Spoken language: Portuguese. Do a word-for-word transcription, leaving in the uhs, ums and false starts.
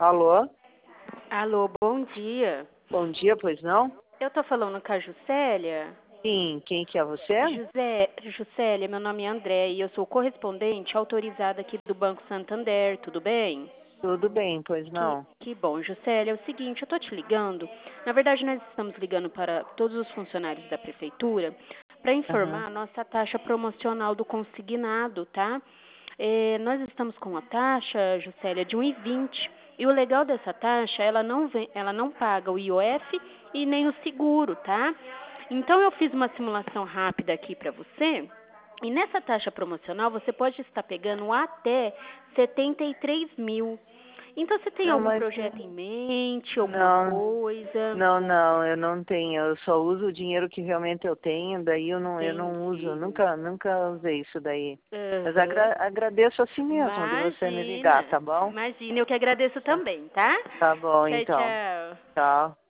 Alô? Alô, bom dia. Bom dia, pois não? Eu tô falando com a Juscelia. Sim, quem que é você? José, Juscelia, meu nome é André e eu sou correspondente autorizada aqui do Banco Santander, tudo bem? Tudo bem, pois Que, não? que bom, Juscelia. É o seguinte, eu tô te ligando. Na verdade, nós estamos ligando para todos os funcionários da prefeitura para Aham. informar a nossa taxa promocional do consignado, tá? É, nós estamos com a taxa, Juscelia, de um e vinte. E o legal dessa taxa, ela não, vem, ela não paga o I O F e nem o seguro, tá? Então, eu fiz uma simulação rápida aqui para você. E nessa taxa promocional, você pode estar pegando até setenta e três mil. Então, você tem Não, algum mas projeto em mente, alguma não, coisa? não, não, eu não tenho. Eu só uso o dinheiro que realmente eu tenho, daí eu não, eu não uso, eu Entendi. nunca, nunca usei isso daí. Mas Aham. agra agradeço assim mesmo de você me ligar, Imagina. tá bom? Imagina, eu que agradeço Tá, também, tá? tá bom, Tchau, então. tchau. Tchau.